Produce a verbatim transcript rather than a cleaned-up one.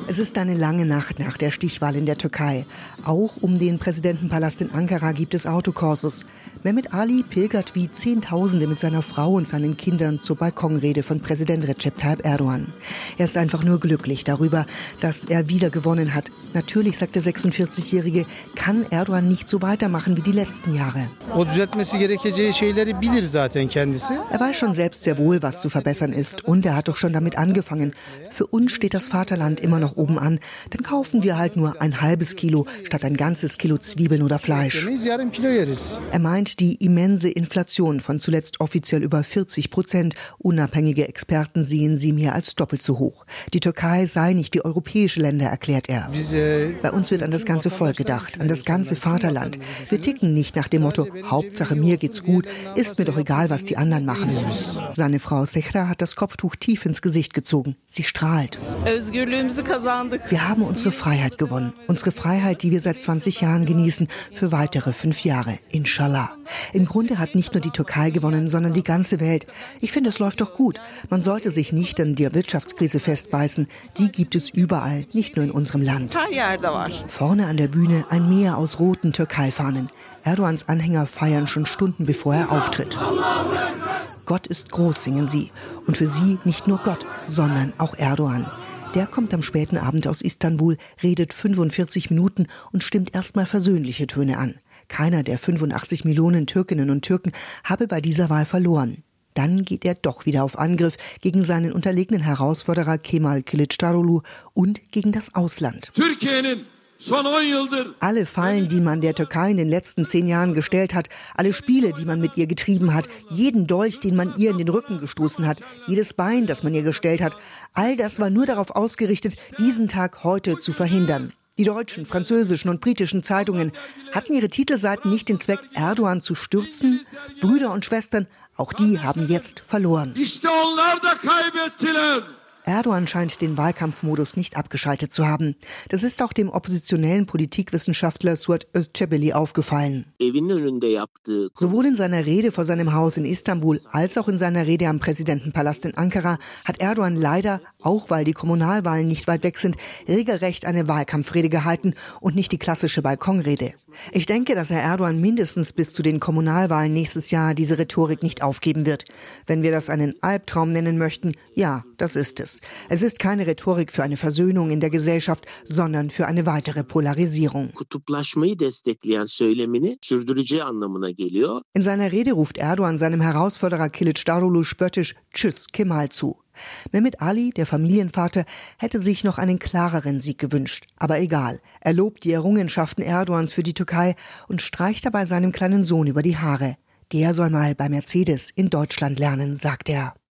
Es ist eine lange Nacht nach der Stichwahl in der Türkei. Auch um den Präsidentenpalast in Ankara gibt es Autokorsos. Mehmet Ali pilgert wie Zehntausende mit seiner Frau und seinen Kindern zur Balkonrede von Präsident Recep Tayyip Erdogan. Er ist einfach nur glücklich darüber, dass er wieder gewonnen hat. Natürlich, sagt der sechsundvierzigjährige, kann Erdogan nicht so weitermachen wie die letzten Jahre. Er weiß schon selbst sehr wohl, was zu verbessern ist. Und er hat doch schon damit angefangen. Für uns steht das Vaterland immer noch oben an. Dann kaufen wir halt nur ein halbes Kilo statt ein ganzes Kilo Zwiebeln oder Fleisch. Er meint die immense Inflation von zuletzt offiziell über vierzig Prozent. Unabhängige Experten sehen sie mehr als doppelt so hoch. Die Türkei sei nicht wie europäische Länder, erklärt er. Bei uns wird an das ganze Volk gedacht, an das ganze Vaterland. Wir ticken nicht nach dem Motto, Hauptsache mir geht's gut, ist mir doch egal, was die anderen machen. Seine Frau Sehra hat das Kopftuch tief ins Gesicht gezogen. Sie strahlt. Wir haben unsere Freiheit gewonnen. Unsere Freiheit, die wir seit zwanzig Jahren genießen, für weitere fünf Jahre. Inshallah. Im Grunde hat nicht nur die Türkei gewonnen, sondern die ganze Welt. Ich finde, es läuft doch gut. Man sollte sich nicht an der Wirtschaftskrise festbeißen. Die gibt es überall, nicht nur in unserem Land. Vorne an der Bühne ein Meer aus roten Türkei-Fahnen. Erdogans Anhänger feiern schon Stunden, bevor er auftritt. Gott ist groß, singen sie. Und für sie nicht nur Gott, sondern auch Erdogan. Der kommt am späten Abend aus Istanbul, redet fünfundvierzig Minuten und stimmt erstmal versöhnliche Töne an. Keiner der fünfundachtzig Millionen Türkinnen und Türken habe bei dieser Wahl verloren. Dann geht er doch wieder auf Angriff gegen seinen unterlegenen Herausforderer Kemal Kılıçdaroğlu und gegen das Ausland. Alle Fallen, die man der Türkei in den letzten zehn Jahren gestellt hat, alle Spiele, die man mit ihr getrieben hat, jeden Dolch, den man ihr in den Rücken gestoßen hat, jedes Bein, das man ihr gestellt hat, all das war nur darauf ausgerichtet, diesen Tag heute zu verhindern. Die deutschen, französischen und britischen Zeitungen hatten ihre Titelseiten nicht den Zweck, Erdogan zu stürzen? Brüder und Schwestern, auch die haben jetzt verloren. Erdogan scheint den Wahlkampfmodus nicht abgeschaltet zu haben. Das ist auch dem oppositionellen Politikwissenschaftler Suat Özcebeli aufgefallen. Sowohl in seiner Rede vor seinem Haus in Istanbul als auch in seiner Rede am Präsidentenpalast in Ankara hat Erdogan leider, auch weil die Kommunalwahlen nicht weit weg sind, regelrecht eine Wahlkampfrede gehalten und nicht die klassische Balkonrede. Ich denke, dass Herr Erdogan mindestens bis zu den Kommunalwahlen nächstes Jahr diese Rhetorik nicht aufgeben wird. Wenn wir das einen Albtraum nennen möchten, ja, das ist es. Es ist keine Rhetorik für eine Versöhnung in der Gesellschaft, sondern für eine weitere Polarisierung. In seiner Rede ruft Erdogan seinem Herausforderer Kılıçdaroğlu spöttisch Tschüss Kemal zu. Mehmet Ali, der Familienvater, hätte sich noch einen klareren Sieg gewünscht. Aber egal, er lobt die Errungenschaften Erdogans für die Türkei und streicht dabei seinem kleinen Sohn über die Haare. Der soll mal bei Mercedes in Deutschland lernen, sagt er.